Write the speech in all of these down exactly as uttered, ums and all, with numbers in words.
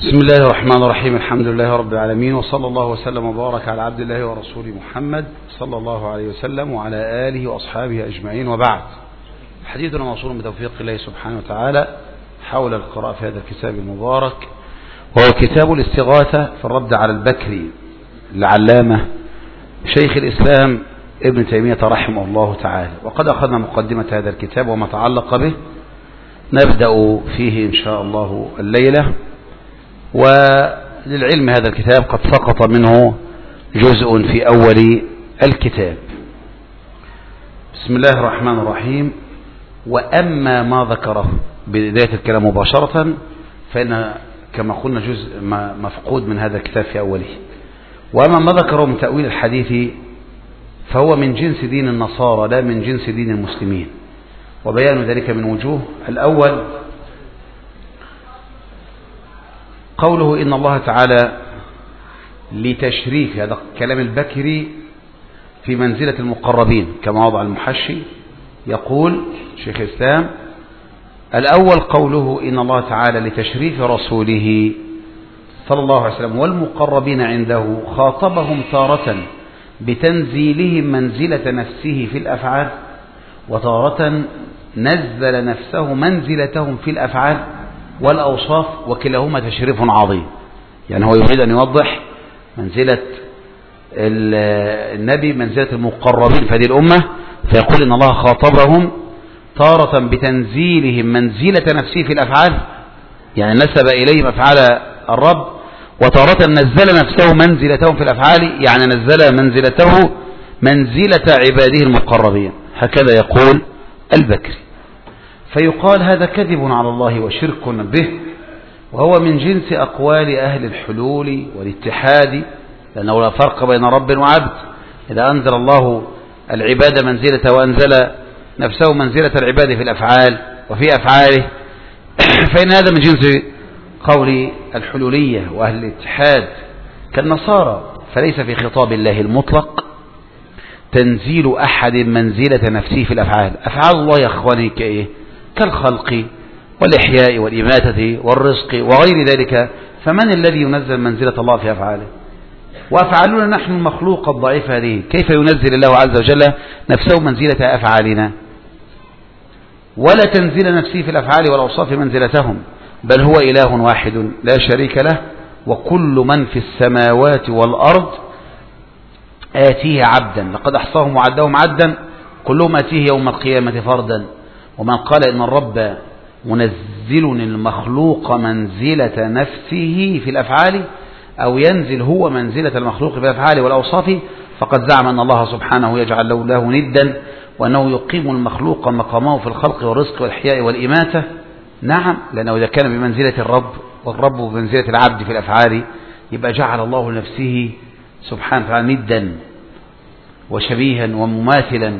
بسم الله الرحمن الرحيم. الحمد لله رب العالمين، وصلى الله وسلم وبارك على عبد الله ورسوله محمد صلى الله عليه وسلم وعلى آله وأصحابه أجمعين، وبعد. حديثنا موصول بتوفيق الله سبحانه وتعالى حول القراءة في هذا الكتاب المبارك، وهو كتاب الاستغاثة في الرد على البكري العلامة شيخ الإسلام ابن تيمية رحمه الله تعالى. وقد أخذنا مقدمة هذا الكتاب وما تعلق به، نبدأ فيه إن شاء الله الليلة. وللعلم هذا الكتاب قد سقط منه جزء في أول الكتاب. بسم الله الرحمن الرحيم. وأما ما ذكره بداية الكلام مباشرة فإن كما قلنا جزء مفقود من هذا الكتاب في أوله. وأما ما ذكره من تأويل الحديث فهو من جنس دين النصارى لا من جنس دين المسلمين، وبيان ذلك من وجوه. الأول قوله إن الله تعالى لتشريف، هذا كلام البكري في منزلة المقربين كما وضع المحشي. يقول شيخ الإسلام: الأول قوله إن الله تعالى لتشريف رسوله صلى الله عليه وسلم والمقربين عنده خاطبهم تارة بتنزيلهم منزلة نفسه في الأفعال، وتارة نزل نفسه منزلتهم في الأفعال والأوصاف، وكلاهما تشريف عظيم. يعني هو يريد أن يوضح منزلة النبي منزلة المقربين في هذه الأمة، فيقول إن الله خاطبهم تارة بتنزيلهم منزلة نفسه في الأفعال، يعني نسب إليهم أفعال الرب، وتارة نزل نفسه منزلتهم في الأفعال، يعني نزل منزلته منزلة عباده المقربين. هكذا يقول البكري. فيقال هذا كذب على الله وشرك به، وهو من جنس أقوال أهل الحلول والاتحاد، لأنه لا فرق بين رب وعبد. إذا أنزل الله العباد منزلة وأنزل نفسه منزلة العباد في الأفعال وفي أفعاله فإن هذا من جنس قول الحلولية وأهل الاتحاد كالنصارى. فليس في خطاب الله المطلق تنزيل أحد منزلة نفسه في الأفعال. أفعال الله يا أخواني كإيه؟ كالخلق والإحياء والإماتة والرزق وغير ذلك. فمن الذي ينزل منزلة الله في أفعاله؟ وأفعالنا نحن المخلوق الضعيف هذه، كيف ينزل الله عز وجل نفسه منزلة أفعالنا؟ ولا تنزل نفسه في الأفعال والأوصاف منزلتهم، بل هو إله واحد لا شريك له، وكل من في السماوات والأرض آتيه عبدا، لقد أحصاهم وعدهم عدا، كلهم آتيه يوم القيامة فردا. ومن قال إن الرب منزل المخلوق منزلة نفسه في الأفعال، أو ينزل هو منزلة المخلوق في الأفعال والأوصاف، فقد زعم أن الله سبحانه يجعل له, له ندا، وأنه يقيم المخلوق مقامه في الخلق والرزق والإحياء والإماتة. نعم، لأنه إذا كان بمنزلة الرب والرب بمنزلة العبد في الأفعال، يبقى جعل الله لنفسه سبحانه وتعالى ندا وشبيها ومماثلا.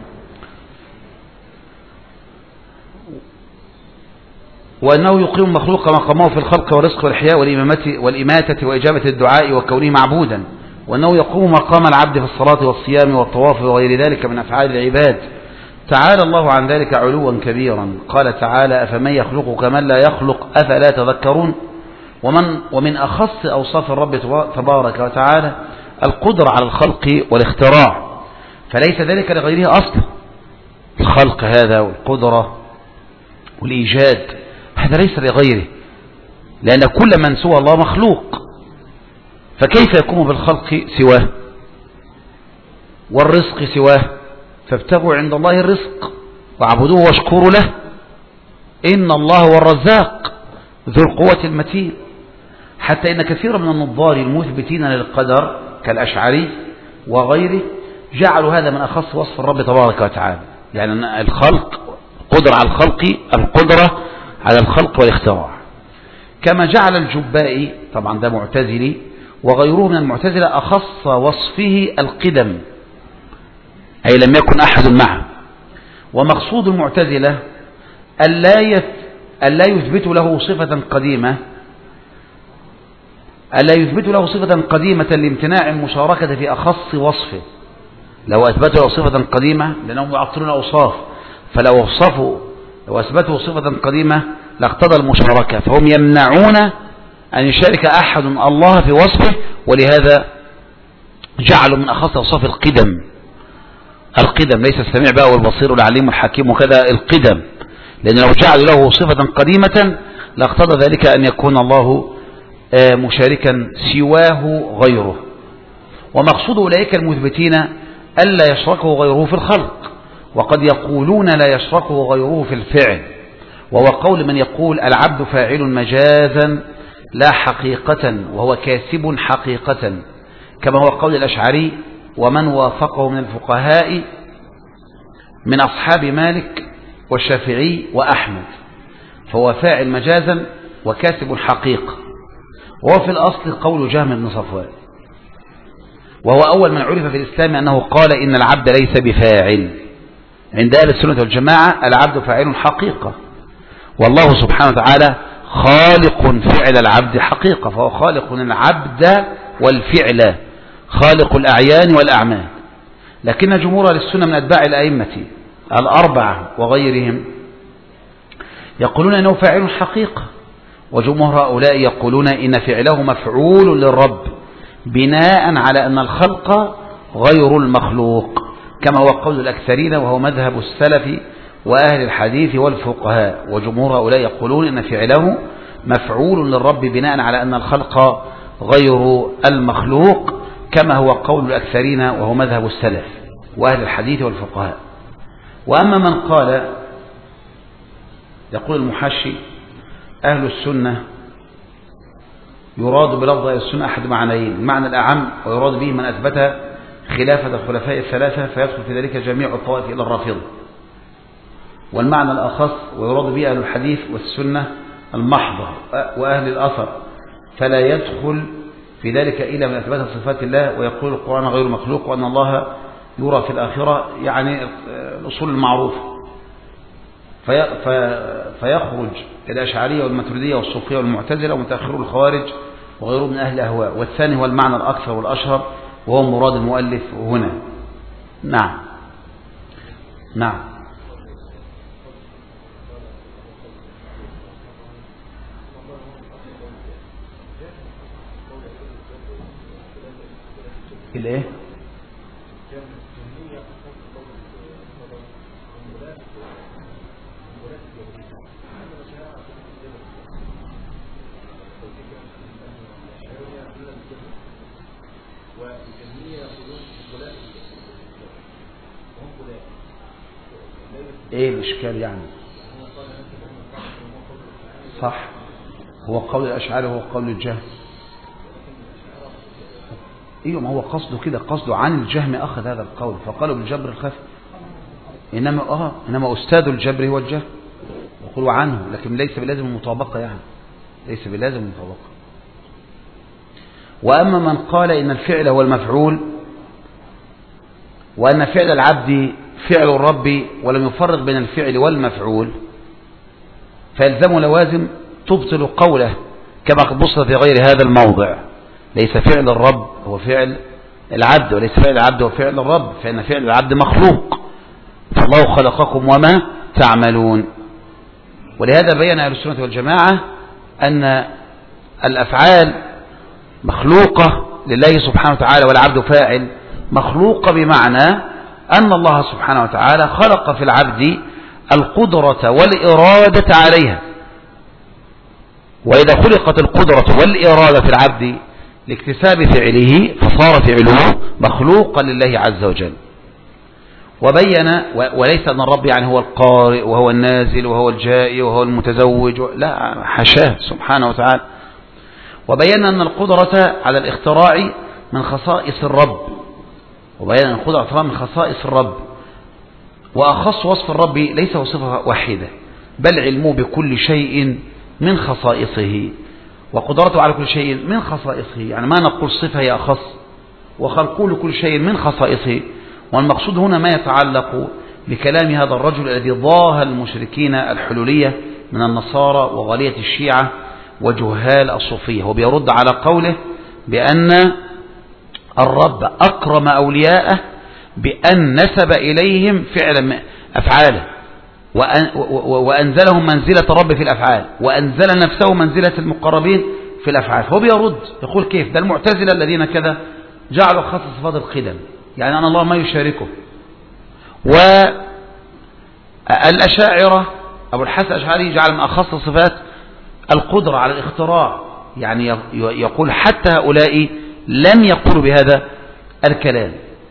وأنه يقيم مخلوق مقامه في الخلق والرزق والإحياء والإماتة وإجابة الدعاء وكونه معبودا، وأنه يقوم مقام العبد في الصلاة والصيام والطواف وغير ذلك من أفعال العباد. تعالى الله عن ذلك علوا كبيرا. قال تعالى: أفمن يخلق كمن لا يخلق أفلا تذكرون. ومن ومن أخص أوصاف الرب تبارك وتعالى القدرة على الخلق والاختراع، فليس ذلك لغيره أصلا. الخلق هذا والقدرة والإيجاد هذا ليس لغيره، لأن كل من سوى الله مخلوق، فكيف يقوم بالخلق سواه والرزق سواه؟ فابتغوا عند الله الرزق واعبدوه واشكروا له، إن الله هو الرزاق ذو القوة المتين. حتى إن كثيرا من النظار المثبتين للقدر كالأشعري وغيره جعلوا هذا من أخص وصف الرب تبارك وتعالى، يعني الخلق قدرة على الخلق، القدرة على الخلق والاختراع. كما جعل الجبائي، طبعا ده معتزلي وغيره من المعتزلة، أخص وصفه القدم، أي لم يكن أحد معه. ومقصود المعتزلة ألا يثبت له صفة قديمة ألا يثبت له صفة قديمة لامتناع المشاركة في أخص وصفه. لو أثبتوا له صفة قديمة لأنهم يعطلون أوصاف، فلو وصفوا لو أثبتوا صفة قديمة لاقتضى المشاركة، فهم يمنعون أن يشارك أحد الله في وصفه، ولهذا جعلوا من أخص أوصاف القدم. القدم ليس السميع بقى والبصير والعليم والحكيم وكذا، القدم، لأن لو جعلوا له صفة قديمة لاقتضى ذلك أن يكون الله مشاركا سواه غيره. ومقصود أولئك المثبتين ألا يشركه غيره في الخلق، وقد يقولون لا يشركه غيره في الفعل، وهو قول من يقول العبد فاعل مجازا لا حقيقة وهو كاسب حقيقة، كما هو قول الأشعري ومن وافقه من الفقهاء من أصحاب مالك والشافعي وأحمد، فهو فاعل مجازا وكاسب حقيقة، وهو في الأصل قول جهم بن صفوان، وهو أول من عرف في الإسلام أنه قال إن العبد ليس بفاعل. عند أهل السنة والجماعة العبد فاعل حقيقة، والله سبحانه وتعالى خالق فعل العبد حقيقة، فهو خالق العبد والفعل، خالق الأعيان والأعمال. لكن جمهور السنة من أتباع الأئمة الأربعة وغيرهم يقولون أنه فاعل حقيقة، وجمهور هؤلاء يقولون إن فعله مفعول للرب بناء على أن الخلق غير المخلوق، كما هو قول الأكثرين وهو مذهب السلف وأهل الحديث والفقهاء. وجمهور هؤلاء يقولون إن فعله مفعول للرب بناء على أن الخلق غير المخلوق، كما هو قول الأكثرين وهو مذهب السلف وأهل الحديث والفقهاء. وأما من قال، يقول المحشي أهل السنة يراد بلفظ أهل السنة أحد معنيين: المعنى الأعم ويراد به من أثبت خلافة الخلفاء الثلاثة فيدخل في ذلك جميع الطوائف إلى الرافضة، والمعنى الأخص ويراد به أهل الحديث والسنة المحضة وأهل الأثر، فلا يدخل في ذلك إلا من أثبات صفات الله ويقول القرآن غير مخلوق وأن الله يرى في الآخرة، يعني الأصول المعروفة. في فيخرج الأشعرية والماتريدية والصوفية والمعتزلة ومتأخرون الخوارج وغيرهم من أهل الأهواء. والثاني هو المعنى الأكثر والأشهر وهو مراد المؤلف هنا. نعم نعم الايه ايه الاشكال يعني؟ صح، هو قول الاشعري وهو قول الجهم. ايوه، ما هو قصده كده، قصده عن الجهم اخذ هذا القول فقالوا بالجبر الخفي، انما اه انما استاذ الجبر هو الجهم، يقولوا عنه، لكن ليس بلازم المطابقه، يعني ليس بلازم المطابقه. واما من قال ان الفعل هو المفعول وان فعل العبد فعل الرب ولم يفرق بين الفعل والمفعول، فيلزم لوازم تبطل قوله، كما قد بص في غير هذا الموضع: ليس فعل الرب هو فعل العبد، وليس فعل العبد هو فعل الرب، فإن فعل العبد مخلوق، فالله خلقكم وما تعملون. ولهذا بين أهل السنة والجماعة أن الأفعال مخلوقة لله سبحانه وتعالى، والعبد فاعل مخلوق، بمعنى أن الله سبحانه وتعالى خلق في العبد القدرة والإرادة عليها، وإذا خلقت القدرة والإرادة في العبد لاكتساب فعله فصار فعله مخلوقا لله عز وجل. وبين وليس أن الرب يعني هو القارئ وهو النازل وهو الجائي وهو المتزوج، لا، حاشاه سبحانه وتعالى. وبين أن القدرة على الاختراع من خصائص الرب، وبين أن القدرة على الاختراع من خصائص الرب، وأخص وصف الرب ليس وصفه واحدة، بل علمه بكل شيء من خصائصه، وقدرته على كل شيء من خصائصه، يعني ما نقول صفة هي أخص، وخلقه لكل شيء من خصائصه. والمقصود هنا ما يتعلق بكلام هذا الرجل الذي ضاه المشركين الحلولية من النصارى وغالية الشيعة وجهال الصوفية، هو بيرد على قوله بأن الرب أكرم أولياءه بأن نسب إليهم فعلا أفعاله، وأنزلهم منزلة الرب في الأفعال، وأنزل نفسه منزلة المقربين في الأفعال. فهو بيرد يقول كيف ده المعتزلة الذين كذا جعلوا خاص صفات القدم، يعني أن الله ما يشاركه. والأشاعرة أبو الحسن الأشعري جعل من أخص الصفات القدرة على الاختراع، يعني يقول حتى هؤلاء لم يقولوا بهذا الكلام،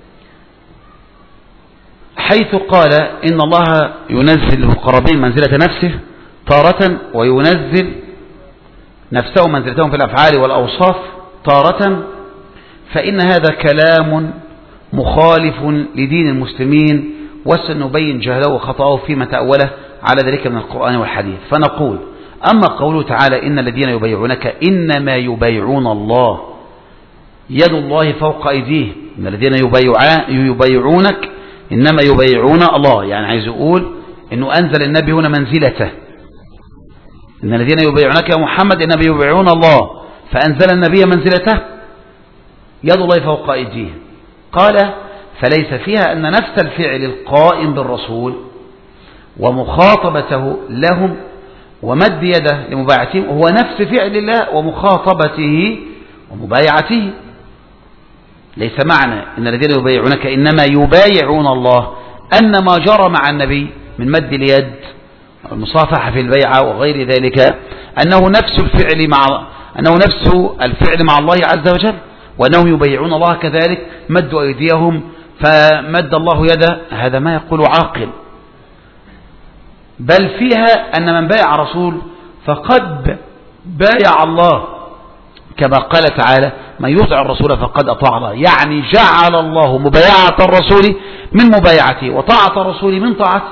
حيث قال إن الله ينزل المقربين منزلة نفسه تارة، وينزل نفسه منزلتهم في الأفعال والأوصاف تارة، فإن هذا كلام مخالف لدين المسلمين، وسنبين جهله وخطأه فيما تأوله على ذلك من القرآن والحديث. فنقول أما قوله تعالى إن الذين يبايعونك إنما يبايعون الله يد الله فوق أيديهم، إن الذين يبايعونك إنما يبايعون الله، يعني عايز يقول إنه أنزل النبي هنا منزلته، إن الذين يبايعونك يا محمد إنما يبايعون الله، فأنزل النبي منزلته يد الله فوق أيديهم. قال فليس فيها أن نفس الفعل القائم بالرسول ومخاطبته لهم ومد يده لمبايعتهم هو نفس فعل الله ومخاطبته ومبايعته. ليس معنى إن الذين يبايعونك إنما يبايعون الله أن ما جرى مع النبي من مد اليد المصافحة في البيعة وغير ذلك أنه نفس الفعل مع أنه نفس الفعل مع الله عز وجل، وأنهم يبايعون الله كذلك مدوا أيديهم فمد الله يده، هذا ما يقول عاقل. بل فيها أن من بايع رسول فقد بايع الله، كما قال تعالى من يطع الرسول فقد أطاع الله، يعني جعل الله مبايعة الرسول من مبايعته وطاعة الرسول من طاعته.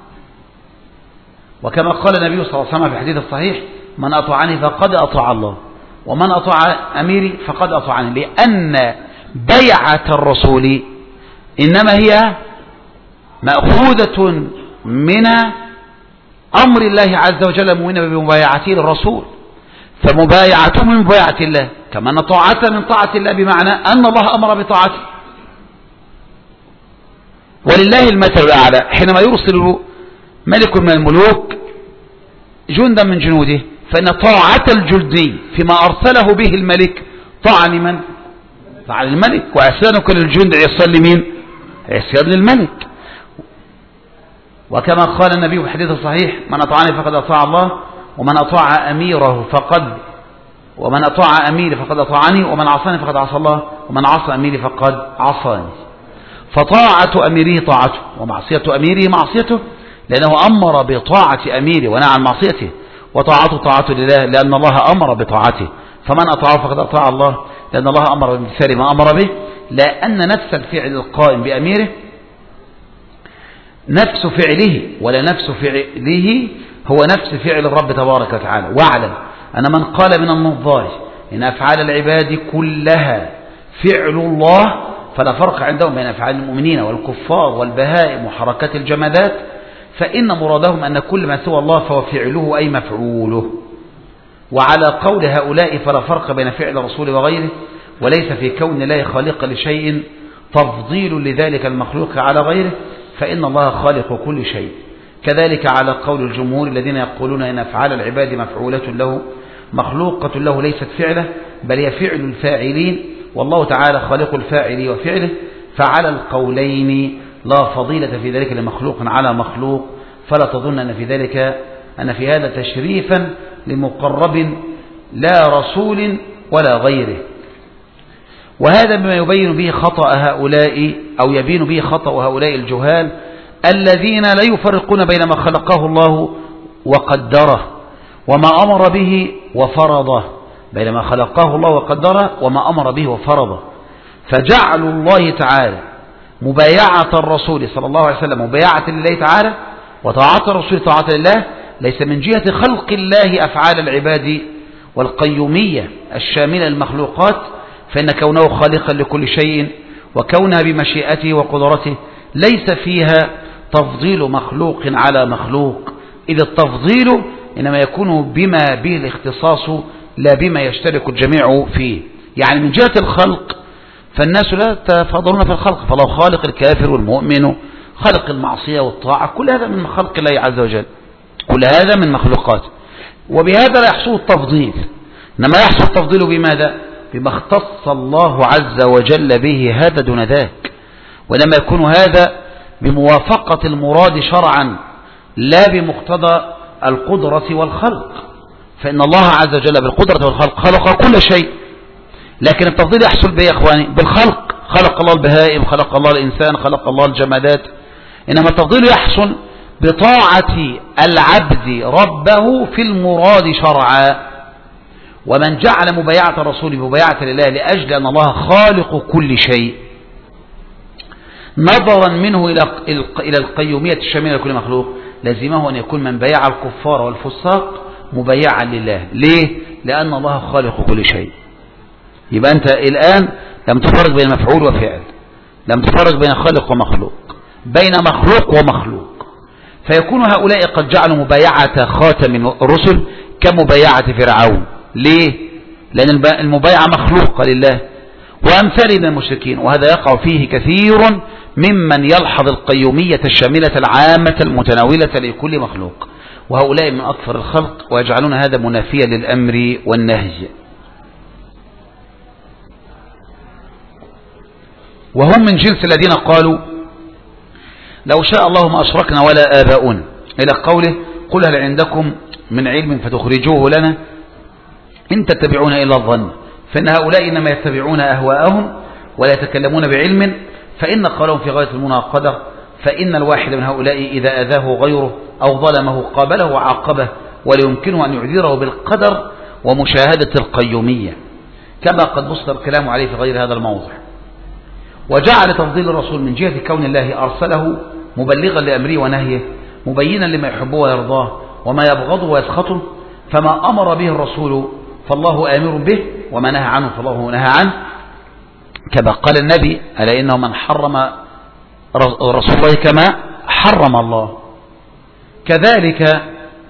وكما قال النبي صلى الله عليه وسلم في الحديث الصحيح من أطاعني فقد أطاع الله ومن أطاع أميري فقد أطاعني، لأن بيعة الرسول إنما هي مأخوذة من أمر الله عز وجل مؤمنا بمبايعته للرسول، فمبايعته من مبايعة الله، كما أن طاعته من طاعة الله بمعنى أن الله أمر بطاعته. ولله المثل الأعلى حينما يرسل ملك من الملوك جندا من جنوده، فإن طاعة الجندي فيما أرسله به الملك طاعة لمن؟ طاعة للملك، وعصيانك للجند عصيان لمين؟ عصيان للملك. وكما قال النبي في الحديث الصحيح من أطاعني فقد أطاع الله ومن أطاع أميره فقد ومن أطاع أميري فقد أطاعني ومن عصاني فقد عصى الله ومن عصى أميري فقد عصاني. فطاعة أميره طاعته ومعصية أميره معصيته، لأنه أمر بطاعة أميره ونهى عن معصيته، وطاعته طاعته لله لأن الله أمر بطاعته، فمن أطاعه فقد أطاع الله لأن الله أمر بامتثال ما أمر به، لأن نفس الفعل القائم بأميره نفس فعله، ولا نفس فعله هو نفس فعل الرب تبارك وتعالى. واعلم أن من قال من النظار إن أفعال العباد كلها فعل الله فلا فرق عندهم بين أفعال المؤمنين والكفار والبهائم وحركات الجمادات، فإن مرادهم أن كل ما سوى الله فهو فعله أي مفعوله. وعلى قول هؤلاء فلا فرق بين فعل الرسول وغيره، وليس في كون الله خالق لشيء تفضيل لذلك المخلوق على غيره، فإن الله خالق كل شيء. كذلك على قول الجمهور الذين يقولون إن أفعال العباد مفعولة له مخلوقة له ليست فعله بل هي فعل الفاعلين، والله تعالى خالق الفاعل وفعله، فعلى القولين لا فضيلة في ذلك لمخلوق على مخلوق، فلا تظن أن في ذلك أن في هذا تشريفا لمقرب لا رسول ولا غيره. وهذا بما يبين به خطأ هؤلاء أو يبين به خطأ هؤلاء الجهال الذين لا يفرقون بين ما خلقه الله وقدره وما أمر به وفرضه، بين ما خلقه الله وقدره وما أمر به وفرضه، فجعل الله تعالى مبايعة الرسول صلى الله عليه وسلم مبايعة لله تعالى وطاعة الرسول طاعة لله ليس من جهة خلق الله أفعال العباد والقيومية الشاملة للمخلوقات، فإن كونه خالقا لكل شيء وكونها بمشيئته وقدرته ليس فيها تفضيل مخلوق على مخلوق، إذ التفضيل إنما يكون بما به الاختصاص لا بما يشترك الجميع فيه. يعني من جهة الخلق فالناس لا يتفاضلون في الخلق، فالله خالق الكافر والمؤمن، خلق المعصية والطاعة، كل هذا من خلق الله عز وجل، كل هذا من مخلوقات، وبهذا لا يحصل التفضيل. إنما يحصل التفضيل بماذا؟ بما اختص الله عز وجل به هذا دون ذاك، ولما يكون هذا بموافقة المراد شرعا لا بمقتضى القدرة والخلق، فإن الله عز وجل بالقدرة والخلق خلق كل شيء، لكن التفضيل يحصل به يا إخواني بالخلق، خلق الله البهائم، خلق الله الإنسان، خلق الله الجمادات. إنما التفضيل يحصل بطاعة العبد ربه في المراد شرعا. ومن جعل مبايعة الرسول مبايعة لله لأجل أن الله خالق كل شيء نظرا منه إلى القيومية الشاملة لكل مخلوق، لازمه أن يكون من بايع الكفار والفساق مبايعا لله. ليه؟ لأن الله خالق كل شيء. يبقى أنت الآن لم تفرق بين مفعول وفعل، لم تفرق بين خالق ومخلوق، بين مخلوق ومخلوق. فيكون هؤلاء قد جعلوا مبايعة خاتم الرسل كمبايعة فرعون. ليه؟ لأن المبايعة مخلوقة لله وأمثال من المشركين، وهذا يقع فيه كثير ممن يلحظ القيومية الشاملة العامة المتناولة لكل مخلوق، وهؤلاء من أكثر الخلق ويجعلون هذا منافيا للأمر والنهي. وهم من جنس الذين قالوا لو شاء الله ما أشركنا ولا آباؤنا، إلى قوله قل هل عندكم من علم فتخرجوه لنا إن تتبعون إلا الظن، فإن هؤلاء إنما يتبعون أهواءهم ولا يتكلمون بعلم، فإن قالهم في غاية المناقضة، فإن الواحد من هؤلاء إذا أذاه غيره أو ظلمه قابله وعاقبه، ولا يمكنه أن يعذره بالقدر ومشاهدة القيومية، كما قد بسط الكلام عليه في غير هذا الموضع. وجعل تفضيل الرسول من جهة كون الله أرسله مبلغا لأمره ونهيه، مبينا لما يحبه ويرضاه وما يبغضه ويسخطه، فما أمر به الرسول فالله آمر به، وما نهى عنه فالله نهى عنه، كما قال النبي ألا إنه من حرم رسول الله كما حرم الله. كذلك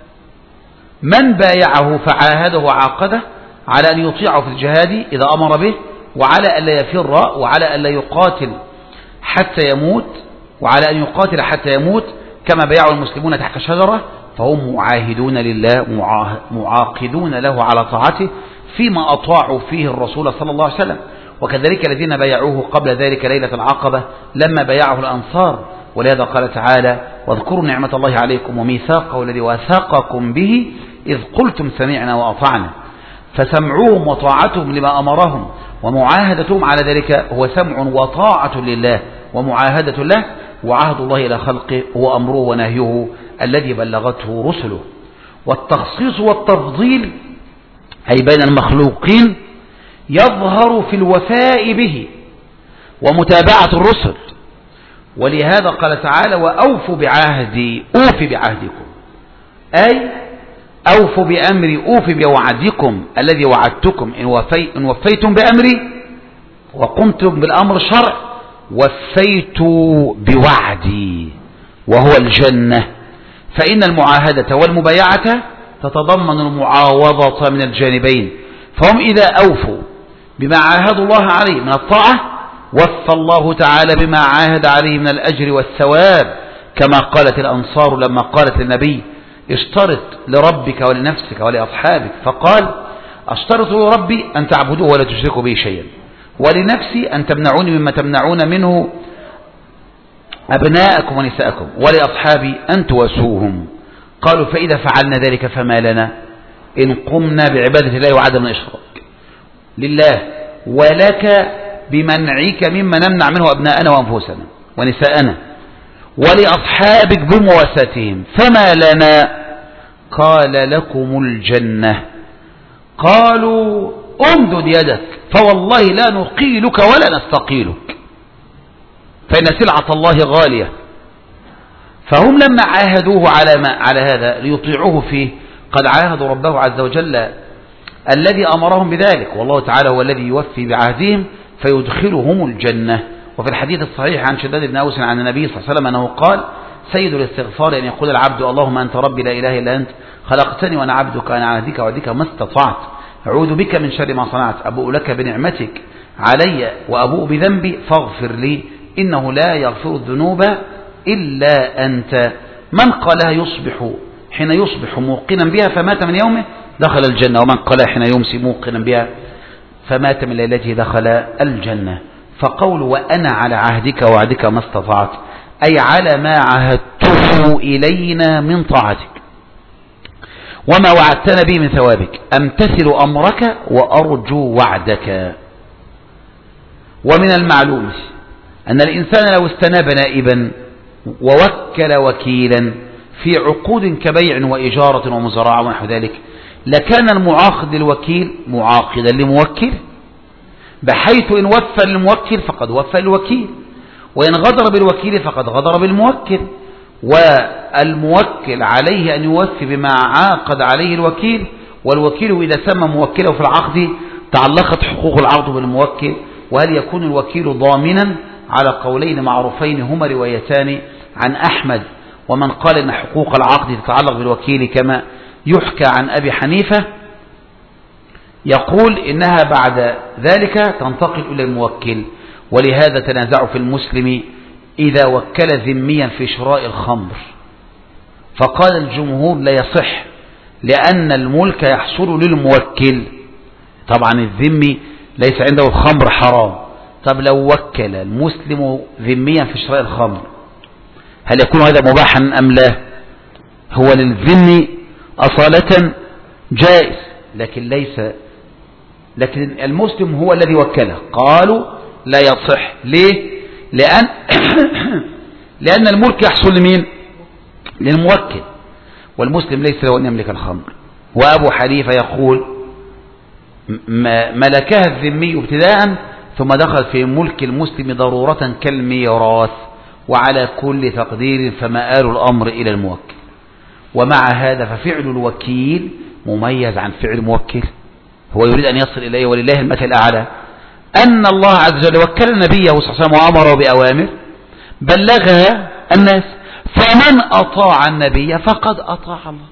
من بايعه فعاهده وعاقده على أن يطيعه في الجهاد إذا أمر به، وعلى أن لا يفر، وعلى أن لا يقاتل حتى يموت، وعلى أن يقاتل حتى يموت كما بايعه المسلمون تحت شجرة، فهم معاهدون لله معاقدون له على طاعته فيما أطاعوا فيه الرسول صلى الله عليه وسلم. وكذلك الذين بايعوه قبل ذلك ليلة العقبة لما بايعه الأنصار، ولهذا قال تعالى واذكروا نعمة الله عليكم وميثاقه الذي وثاقكم به إذ قلتم سمعنا وأطعنا. فسمعوهم وطاعتهم لما أمرهم ومعاهدتهم على ذلك هو سمع وطاعة لله ومعاهدة له، وعهد الله إلى خلقه هو أمره ونهيه الذي بلغته رسله. والتخصيص والتفضيل أي بين المخلوقين يظهر في الوفاء به ومتابعة الرسل، ولهذا قال تعالى وأوفوا بعهدي أوفي بعهدكم، أي أوفوا بأمري أوفي بوعدكم الذي وعدتكم إن, وفي إن وفيتم بأمري وقمتم بالأمر الشرع وفيت بوعدي وهو الجنة. فإن المعاهدة والمبايعة تتضمن المعاوضة من الجانبين، فهم إذا أوفوا بما عاهدوا الله عليه من الطاعة وفى الله تعالى بما عاهد عليه من الأجر والثواب، كما قالت الأنصار لما قالت للنبي اشترط لربك ولنفسك ولأصحابك، فقال اشترط لربي أن تعبدوه ولا تشركوا به شيئا، ولنفسي أن تمنعوني مما تمنعون منه أبناءكم ونساءكم، ولأصحابي أن تواسوهم. قالوا فإذا فعلنا ذلك فما لنا إن قمنا بعبادة الله وعدم الإشراك لله ولك بمنعك مما نمنع منه أبناءنا وأنفسنا ونساءنا ولأصحابك بمواساتهم فما لنا قال لكم الجنة. قالوا امدد يدك فوالله لا نقيلك ولا نستقيلك فإن سلعة الله غالية. فهم لما عاهدوه على, ما على هذا ليطيعوه فيه قد عاهدوا ربه عز وجل الذي أمرهم بذلك، والله تعالى هو الذي يوفي بعهدهم فيدخلهم الجنة. وفي الحديث الصحيح عن شداد بن أوس عن النبي صلى الله عليه وسلم أنه قال سيد الاستغفار أن يقول العبد اللهم أنت ربي لا إله إلا أنت خلقتني وأنا عبدك أنا عهدك وعهدك ما استطعت أعوذ بك من شر ما صنعت أبوء لك بنعمتك علي وأبوء بذنبي فاغفر لي إنه لا يغفر الذنوب إلا أنت. من قالها يصبح حين يصبح موقنا بها فمات من يومه دخل الجنة، ومن قال حين يمسي موقنا بها فمات من ليلته دخل الجنة. فقول وأنا على عهدك وعدك ما استطعت، أي على ما عهدته إلينا من طاعتك وما وعدتنا به من ثوابك، أمتثل أمرك وأرجو وعدك. ومن المعلوم أن الإنسان لو استناب نائبا ووكل وكيلا في عقود كبيع وإجارة ومزارعة ونحو ذلك، لكان المعاقد للوكيل معاقدا لموكل، بحيث إن وفى للموكل فقد وفى للوكيل، وإن غدر بالوكيل فقد غدر بالموكل، والموكل عليه أن يوفي بما عاقد عليه الوكيل، والوكيل إذا سمى موكله في العقد تعلقت حقوق العقد بالموكل. وهل يكون الوكيل ضامنا؟ على قولين معروفين هما روايتان عن أحمد، ومن قال إن حقوق العقد تتعلق بالوكيل كما يحكى عن أبي حنيفة يقول إنها بعد ذلك تنتقل إلى الموكل. ولهذا تنازعوا في المسلم إذا وكل ذميا في شراء الخمر، فقال الجمهور لا يصح لأن الملك يحصل للموكل. طبعا الذمي ليس عنده الخمر حرام، طب لو وكل المسلم ذميا في شراء الخمر هل يكون هذا مباحا أم لا؟ هو للذمي أصالة جائز، لكن ليس لكن المسلم هو الذي وكله. قالوا لا يصح. ليه؟ لأن لأن الملك يحصل لمين؟ للموكل، والمسلم ليس له أن يملك الخمر. وأبو حنيفة يقول ملكها الذمي ابتداء ثم دخل في ملك المسلم ضرورة كالميراث، وعلى كل تقدير فمآل الأمر إلى الموكل. ومع هذا ففعل الوكيل مميز عن فعل الموكل، هو يريد أن يصل إليه، ولله المثل الأعلى أن الله عز وجل وكل نبيه صلى الله عليه وسلم وأمره بأوامر بلغها الناس، فمن أطاع النبي فقد أطاع الله،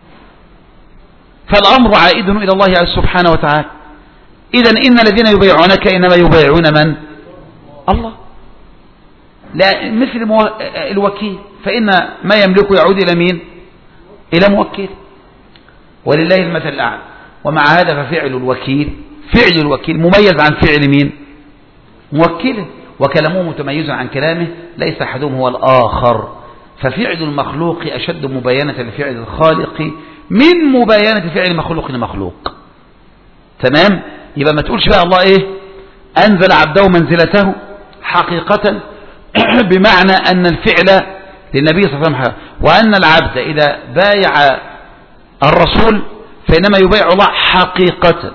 فالأمر عائد إلى الله سبحانه وتعالى. إذن إن الذين يبايعونك إنما يبايعون من؟ الله. لا مثل الوكيل، فإن ما يملكه يعود إلى مين؟ إلى موكل، ولله المثل الأعلى. ومع هذا ففعل الوكيل فعل الوكيل مميز عن فعل مين؟ موكله، وكلامه متميز عن كلامه، ليس أحدهم هو الآخر. ففعل المخلوق أشد مباينة لفعل الخالق من مباينة فعل مخلوق لمخلوق. تمام؟ يبقى ما تقولش بقى الله إيه أنزل عبده منزلته حقيقة بمعنى أن الفعل للنبي صلى الله عليه وسلم، وأن العبد إذا بايع الرسول فإنما يبايع الله حقيقة،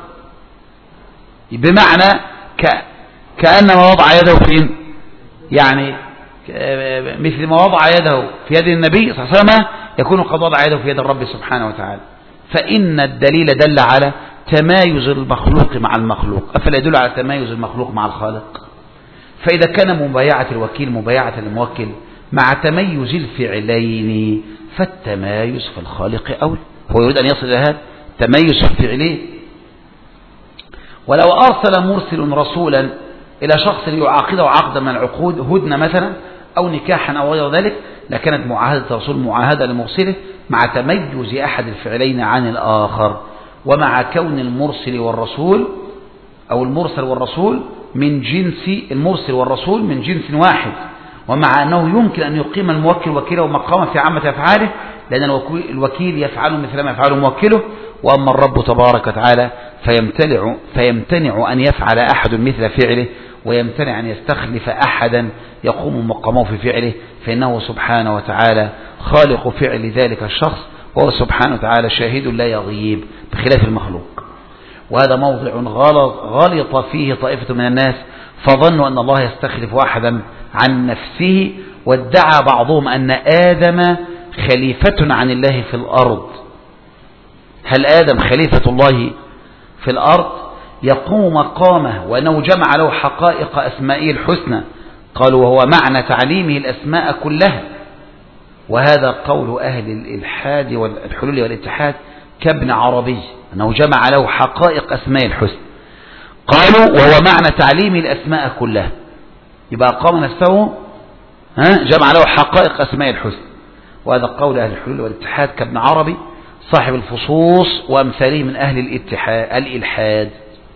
بمعنى كأنما وضع يده فين؟ يعني مثل ما وضع يده في يد النبي صلى الله عليه وسلم يكون قد وضع يده في يد الرب سبحانه وتعالى. فإن الدليل دل على تمايز المخلوق مع المخلوق، أفلا يدل على تمايز المخلوق مع الخالق؟ فإذا كان مبايعة الوكيل مبايعة الموكل مع تميز الفعلين فالتمايز في الخالق أولى. هو يريد أن يصل إلى هذا تميز في الفعلين. ولو أرسل مرسل رسولا إلى شخص ليعاقده عقدا من العقود، هدنة مثلا أو نكاحا أو غير ذلك، لكانت معاهدة الرسول معاهدة لمرسله مع تميز أحد الفعلين عن الآخر، ومع كون المرسل والرسول أو المرسل والرسول من جنس المرسل والرسول من جنس واحد، ومع أنه يمكن أن يقيم الموكل وكيله مقاما في عامة أفعاله، لأن الوكيل يفعل مثل ما يفعله موكله، وأما الرب تبارك وتعالى فيمتنع, فيمتنع أن يفعل أحد مثل فعله، ويمتنع أن يستخلف أحدا يقوم مقامه في فعله، فإنه سبحانه وتعالى خالق فعل ذلك الشخص، وهو سبحانه وتعالى شاهد لا يغيب بخلاف المخلوق. وهذا موضع غلط, غلط فيه طائفة من الناس، فظنوا أن الله يستخلف أحدا عن نفسه، وادعى بعضهم أن آدم خليفة عن الله في الأرض. هل آدم خليفة الله في الأرض؟ يقوم مقامه، وأنه جمع له حقائق أسمائه الحسنى. قالوا وهو معنى تعليمه الأسماء كلها، وهذا قول أهل الإلحاد والحلول والاتحاد كابن عربي، أنه جمع له حقائق أسماء الحسنى. قالوا وهو معنى تعليمه الأسماء كلها، يبقى قام نفسه جمع له حقائق أسماء الحسنى، وهذا قول أهل الحلول والاتحاد كابن عربي صاحب الفصوص وأمثاله من أهل الاتحاد الإلحاد.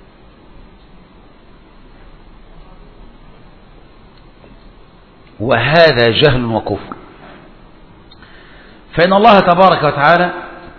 وهذا جهل وكفر. فإن الله تبارك وتعالى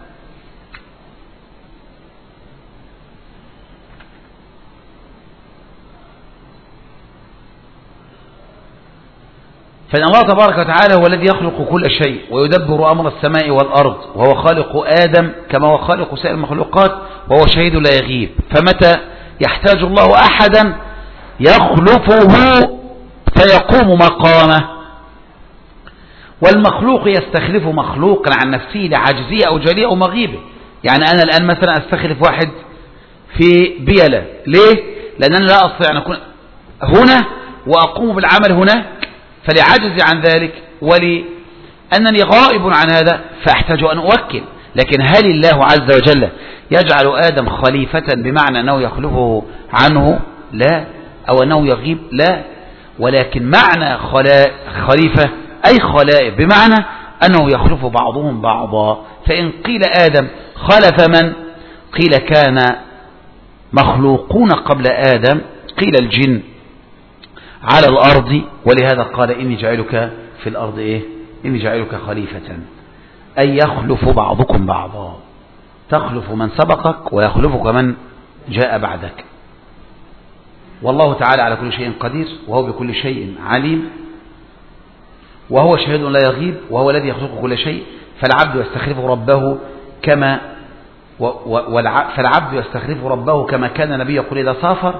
فإن الله تبارك وتعالى هو الذي يخلق كل شيء ويدبر أمر السماء والأرض، وهو خالق آدم كما هو خالق سائر المخلوقات، وهو شهيد لا يغيب. فمتى يحتاج الله أحدا يخلفه فيقوم مقامه، والمخلوق يستخلف مخلوقا عن نفسه لعجزه أو جليه أو مغيبه. يعني أنا الآن مثلا أستخلف واحد في بيلة، ليه؟ لأنني لا أستطيع أن أكون هنا وأقوم بالعمل هناك، فلعجزي عن ذلك ولأنني غائب عن هذا فأحتاج أن أوكل. لكن هل الله عز وجل يجعل آدم خليفة بمعنى أنه يخلفه عنه؟ لا. أو أنه يغيب؟ لا. ولكن معنى خليفة أي خلائف بمعنى أنه يخلف بعضهم بعضا. فإن قيل آدم خلف من؟ قيل كان مخلوقون قبل آدم، قيل الجن على الأرض، ولهذا قال إني جعلك في الأرض إيه؟ إني جعلك خليفة، أي يخلف بعضكم بعضا، تخلف من سبقك ويخلفك من جاء بعدك. والله تعالى على كل شيء قدير، وهو بكل شيء عليم، وهو شهيد لا يغيب، وهو الذي يخلق كل شيء. فالعبد يستخلف ربه كما فالعبد يستخلف ربه كما كان النبي يقول إذا سافر: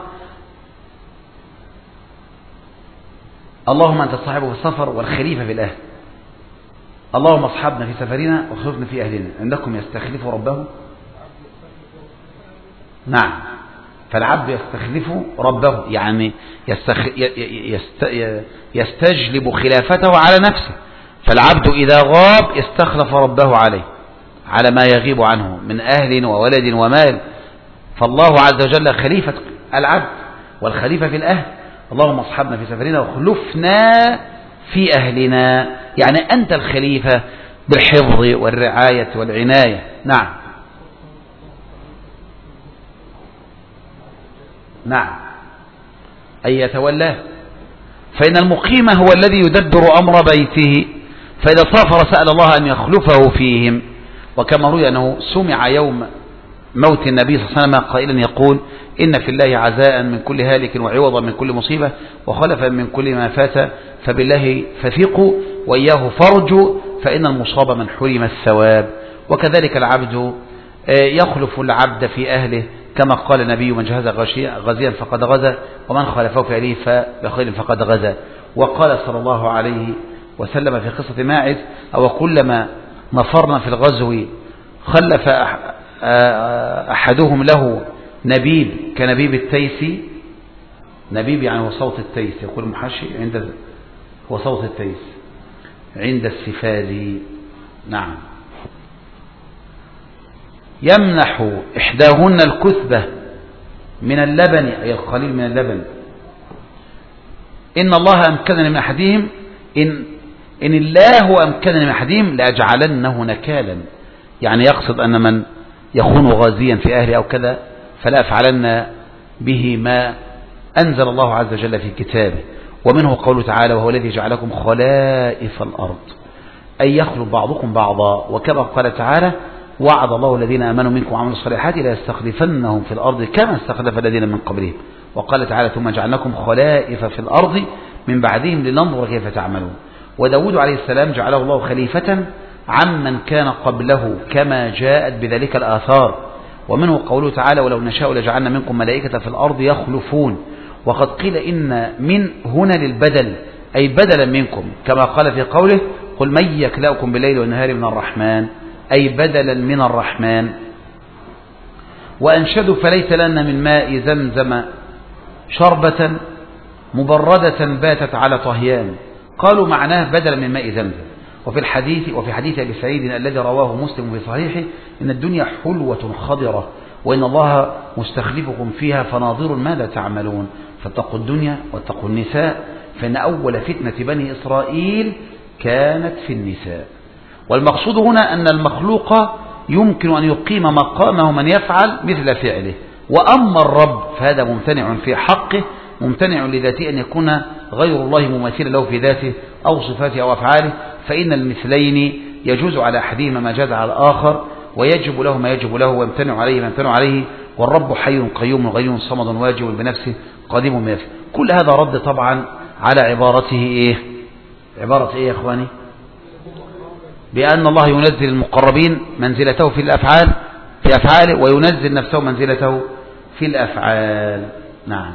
اللهم أنت الصاحب في السفر والخليفة في الأهل، اللهم اصحبنا في سفرنا واخلفنا في أهلنا. عندكم يستخلف ربه؟ نعم. فالعبد يستخلف ربه يعني يستخ... يست... يستجلب خلافته على نفسه. فالعبد إذا غاب استخلف ربه عليه على ما يغيب عنه من أهل وولد ومال. فالله عز وجل خليفة العبد والخليفة في الأهل. اللهم اصحبنا في سفرنا واخلفنا في أهلنا، يعني أنت الخليفة بالحفظ والرعاية والعناية. نعم نعم أي يتولاه. فإن المقيم هو الذي يدبر أمر بيته، فإذا سافر سأل الله أن يخلفه فيهم. وكما روي أنه سمع يوم موت النبي صلى الله عليه وسلم قائلا يقول: إن في الله عزاء من كل هالك وعوضا من كل مصيبة وخلفا من كل ما فات، فبالله فثقوا وإياه فرجوا، فإن المصاب من حرم الثواب. وكذلك العبد يخلف العبد في أهله، كما قال النبي: من جهز غازيا فقد غزا، ومن خالفه في أهله فبخير فقد غزا. وقال صلى الله عليه وسلم في قصة ماعز: أو كلما نفرنا في الغزو خلف أحدهم له نبيب كنبيب التيس. نبيب يعني هو صوت التيس، يقول المحشي عند هو صوت التيس عند السفال. نعم. يمنح إحداهن الكثبة من اللبن أي القليل من اللبن. إن الله أمكنني من أحدهم إن إن الله أمكنني من أحدهم لأجعلنه نكالا، يعني يقصد أن من يخون غازيا في أهله أو كذا فلا أفعلن به ما أنزل الله عز وجل في كتابه. ومنه قوله تعالى: وهو الذي جعلكم خلائف الأرض، أي يخلق بعضكم بعضا. وكما قال تعالى: وعد الله الذين آمنوا منكم وعملوا الصالحات لا يستخلفنهم في الأرض كما استخلف الذين من قبلهم. وقال تعالى: ثم جعلناكم خلائف في الأرض من بعدهم لننظر كيف تعملون. وداود عليه السلام جعله الله خليفة عمن كان قبله كما جاءت بذلك الآثار. ومنه قوله تعالى: ولو نشاء لجعلنا منكم ملائكة في الأرض يخلفون. وقد قيل إن من هنا للبدل أي بدلا منكم، كما قال في قوله: قل من يكلأكم بالليل والنهار من الرحمن، أي بدلا من الرحمن. وأنشدوا: فليس لنا من ماء زمزم شربة مبردة باتت على طهيان. قالوا معناه بدلا من ماء زمزم. وفي الحديث وفي حديث أبي سعيد الذي رواه مسلم في صحيحه: إن الدنيا حلوة خضرة وإن الله مستخلفكم فيها فناظر ماذا تعملون. فاتقوا الدنيا واتقوا النساء، فإن أول فتنة بني إسرائيل كانت في النساء. والمقصود هنا أن المخلوق يمكن أن يقيم مقامه من يفعل مثل فعله. وأما الرب فهذا ممتنع في حقه، ممتنع لذاته أن يكون غير الله مماثلا له في ذاته أو صفاته أو أفعاله، فإن المثلين يجوز على أحدهما ما جاز على الآخر، ويجب له ما يجب له، ويمتنع عليه ما يمتنع عليه. والرب حي قيوم غير صمد واجب بنفسه قديم بنفسه. كل هذا رد طبعا على عبارته إيه؟ عبارة إيه يا إخواني؟ بأن الله ينزل المقربين منزلته في الأفعال في أفعاله، وينزل نفسه منزلته في الأفعال. نعم.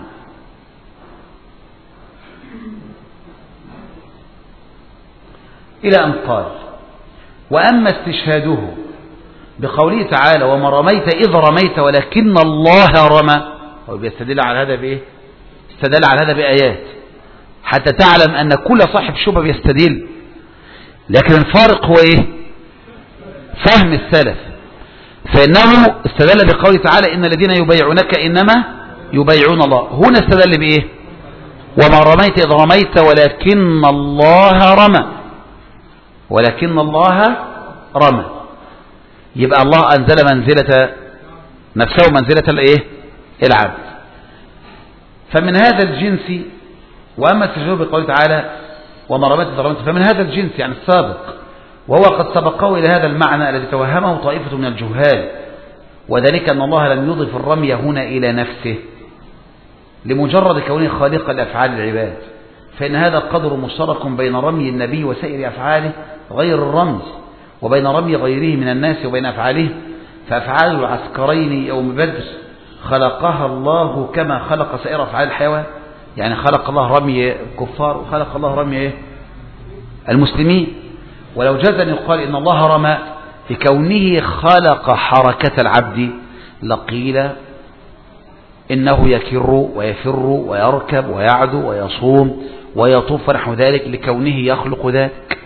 إلى أن قال: وأما استشهاده بقوله تعالى: وما رميت إذ رميت ولكن الله رمى، هو بيستدل على هذا بإيه؟ استدل على هذا بآيات حتى تعلم أن كل صاحب شبه بيستدل، لكن الفارق هو إيه؟ فهم السلف. فإنه استدل بقوله تعالى: إن الذين يبايعونك إنما يبايعون الله. هنا استدل بإيه؟ وما رميت إذ رميت ولكن الله رمى، ولكن الله رمى. يبقى الله أنزل منزلة نفسه منزلة الإيه؟ العبد. فمن هذا الجنس. وأما استشهاده بقوله تعالى: وما رميت إذ رميت، فمن هذا الجنس يعني السابق، وهو قد سبقه إلى هذا المعنى الذي توهمه طائفة من الجهال، وذلك أن الله لم يضف الرمي هنا إلى نفسه لمجرد كونه خالق الأفعال العباد، فإن هذا قدر مشترك بين رمي النبي وسائر أفعاله غير الرمي، وبين رمي غيره من الناس وبين أفعاله. فأفعال العسكرين يوم بدر خلقها الله كما خلق سائر أفعال الحيوان، يعني خلق الله رمي الكفار وخلق الله رمي المسلمين. ولو جاز أن يقال إن الله رمى بكونه خلق حركة العبد لقيل إنه يكر ويفر ويركب ويعدو ويصوم ويطوف ونحو ذلك لكونه يخلق ذلك.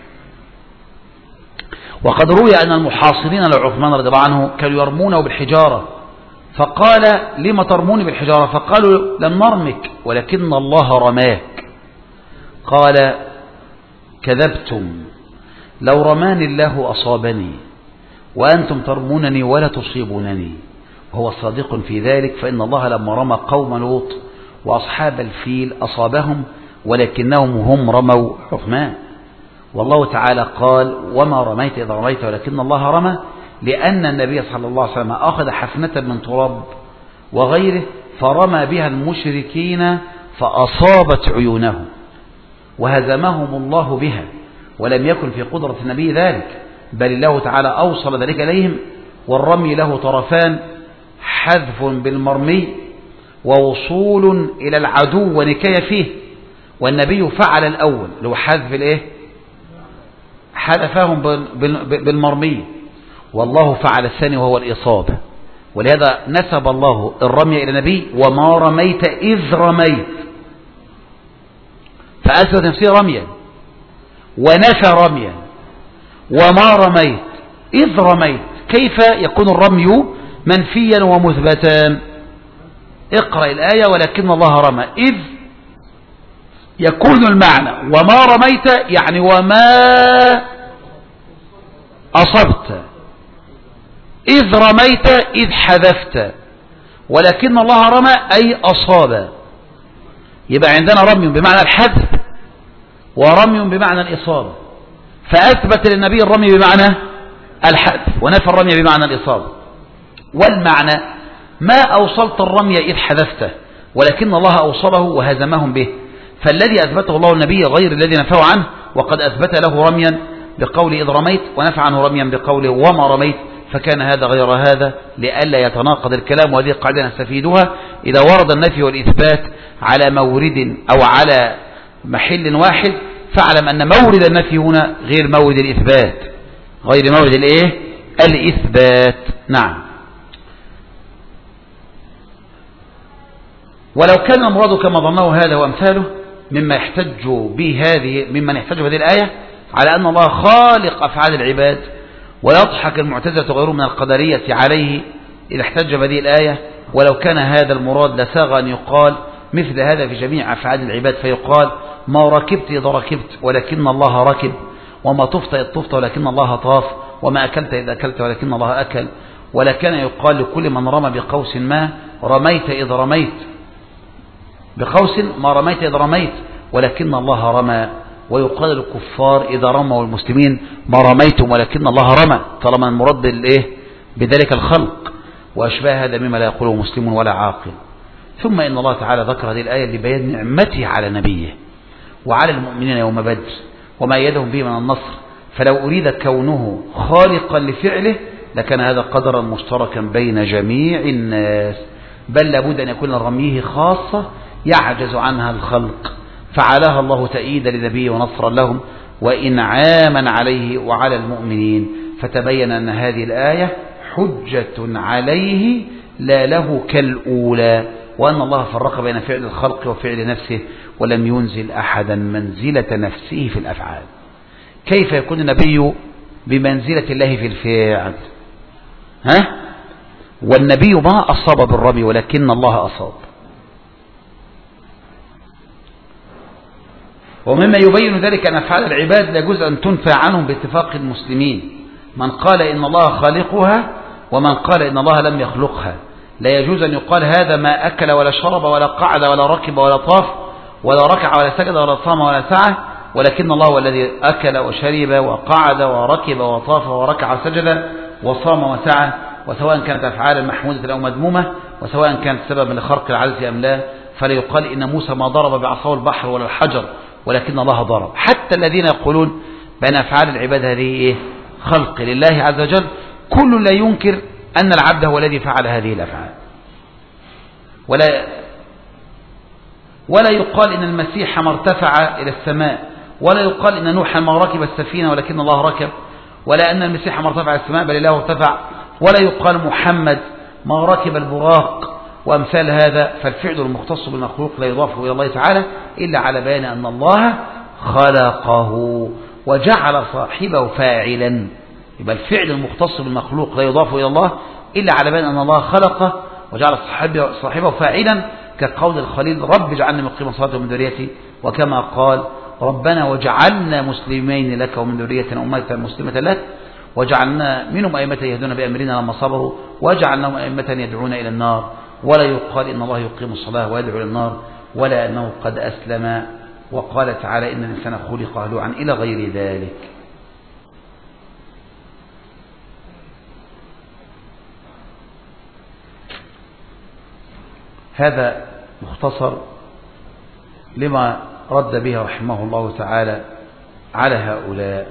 وقد روي أن المحاصرين لعثمان رضي الله عنه كانوا يرمونه بالحجارة، فقال: لما ترموني بالحجارة؟ فقالوا: لم نرمك ولكن الله رماك. قال: كذبتم، لو رماني الله أصابني وأنتم ترمونني ولا تصيبونني. وهو صادق في ذلك، فإن الله لما رمى قوم لوط وأصحاب الفيل أصابهم ولكنهم هم رموا عثمان. والله تعالى قال: وما رميت إذ رميت ولكن الله رمى، لأن النبي صلى الله عليه وسلم أخذ حفنة من تراب وغيره فرمى بها المشركين فأصابت عيونهم وهزمهم الله بها، ولم يكن في قدرة النبي ذلك، بل الله تعالى أوصل ذلك إليهم. والرمي له طرفان: حذف بالمرمي ووصول إلى العدو ونكاية فيه. والنبي فعل الأول اللي هو حذف الإيه؟ حذفهم بالمرمي، والله فعل الثاني وهو الإصابة. ولهذا نسب الله الرمي إلى النبي: وما رميت إذ رميت، فأثبت نفسه رميا ونفى رميا. وما رميت إذ رميت، كيف يكون الرمي منفيا ومثبتا؟ اقرأ الآية: ولكن الله رمى. إذ يكون المعنى وما رميت يعني وما أصبت، إذ رميت إذ حذفت، ولكن الله رمى أي أصاب. يبقى عندنا رمي بمعنى الحذف ورمي بمعنى الإصابة، فأثبت للنبي الرمي بمعنى الحذف ونفى الرمي بمعنى الإصابة. والمعنى: ما أوصلت الرمي إذ حذفته، ولكن الله أوصله وهزمهم به. فالذي أثبته الله النبي غير الذي نفاه عنه، وقد أثبت له رميا بقول إذ رميت، ونفى عنه رميا بقوله وما رميت، فكان هذا غير هذا لئلا يتناقض الكلام. وهذه قاعدة نستفيدها: إذا ورد النفي والإثبات على مورد أو على محل واحد، فاعلم أن مورد النفي هنا غير مورد الإثبات، غير مورد الإيه؟ الإثبات. نعم. ولو كان المراد كما ظنه هذا وأمثاله مما يحتج به هذه ممن يحتج بهذه الآية على أن الله خالق أفعال العباد، ويضحك المعتزلة وغيرهم من القدرية عليه إذا احتج بهذه الآية، ولو كان هذا المراد لساغ أن يقال مثل هذا في جميع أفعال العباد، فيقال: ما ركبت إذا ركبت ولكن الله ركب، وما طفت إذ طفت ولكن الله طاف، وما أكلت إذا أكلت ولكن الله أكل، ولا كان يقال لكل من رمى بقوس ما رميت إذ رميت بقوس ما رميت إذ رميت ولكن الله رمى، ويقال للكفار إذا رموا المسلمين ما رميتم ولكن الله رمى، طالما المراد بالإيه بذلك الخلق، وأشباه هذا مما لا يقوله مسلم ولا عاقل. ثم إن الله تعالى ذكر هذه الآية لبيان نعمته على نبيه وعلى المؤمنين يوم بدر وما يدهم به من النصر، فلو أريد كونه خالقا لفعله لكان هذا قدرا مشتركا بين جميع الناس، بل لابد أن يكون رميه خاصة يعجز عنها الخلق، فعلها الله تأييدا لنبيه ونصرا لهم وإنعاما عليه وعلى المؤمنين. فتبين أن هذه الآية حجة عليه لا له كالأولى، وأن الله فرق بين فعل الخلق وفعل نفسه ولم ينزل أحدا منزلة نفسه في الأفعال. كيف يكون النبي بمنزلة الله في الفعل؟ ها؟ والنبي ما أصاب بالرمي ولكن الله أصاب. ومما يبين ذلك أن أفعال العباد لا يجوز أن تنفى عنهم باتفاق المسلمين، من قال إن الله خالقها ومن قال إن الله لم يخلقها. لا يجوز أن يقال هذا ما أكل ولا شرب ولا قعد ولا ركب ولا طاف ولا ركع ولا سجد ولا صام ولا سعى، ولكن الله هو الذي أكل وشرب وقعد وركب وطاف وركع وسجد وصام وسعى، وسواء كانت أفعالا محمودة أو مذمومة، وسواء كانت سببا لخرق العجز أم لا. فلا يقال إن موسى ما ضرب بعصاه البحر ولا الحجر ولكن الله ضرب. حتى الذين يقولون بأن أفعال العباد هذه إيه؟ خلق لله عز وجل، كل لا ينكر أن العبد هو الذي فعل هذه الأفعال. ولا ولا يقال إن المسيح ما ارتفع إلى السماء، ولا يقال إن نوحا ما ركب السفينة ولكن الله ركب، ولا أن المسيح ما ارتفع إلى السماء بل الله ارتفع، ولا يقال محمد ما ركب البراق وأمثال هذا. فالفعل المختص بالمخلوق لا يضاف إلى الله تعالى إلا على بيان أن الله خلقه وجعل صاحبه فاعلا. يبقى الفعل المختص بالمخلوق لا يضاف إلى الله إلا على بيان أن الله خلقه وجعل صاحبه فاعلا، كقول الخليل رب اجعلني مقيم الصلاة ومن ذريتي، وكما قال ربنا وجعلنا مسلمين لك ومن ذريتنا أمة مسلمة لك وجعلنا منهم أئمة يهدون بأمرنا لما صبروا وجعلناهم أئمة يدعون إلى النار. ولا يقال إن الله يقيم الصلاة ويدعو إلى النار، ولا أنه قد أسلم. وقال تعالى إن الإنسان خلق هلوعا إلى غير ذلك. هذا مختصر لما رد به رحمه الله تعالى على هؤلاء.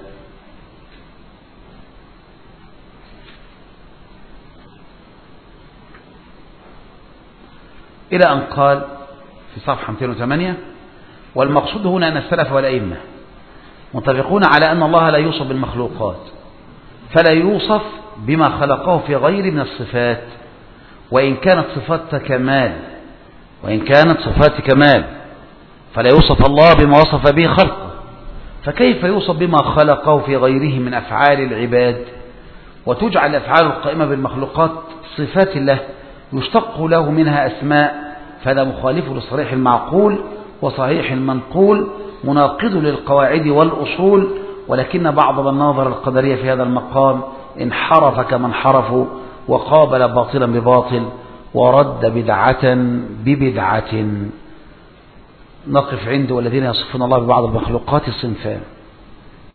إلى أن قال في صفحة مئتين وثمانية: والمقصود هنا أن السلف والأئمة متفقون على أن الله لا يوصف بالمخلوقات، فلا يوصف بما خلقه في غير من الصفات، وإن كانت صفات كمال وإن كانت صفات كمال فلا يوصف الله بما وصف به خلقه، فكيف يوصف بما خلقه في غيره من أفعال العباد، وتجعل الأفعال القائمة بالمخلوقات صفات الله يشتق له منها أسماء؟ فهذا مخالف لصريح المعقول وصحيح المنقول، مناقض للقواعد والأصول. ولكن بعض من ناظر القدرية في هذا المقام انحرف كما انحرفوا، وقابل باطلا بباطل، ورد بدعة ببدعة. نقف عنده والذين يصفون الله ببعض المخلوقات صنفان: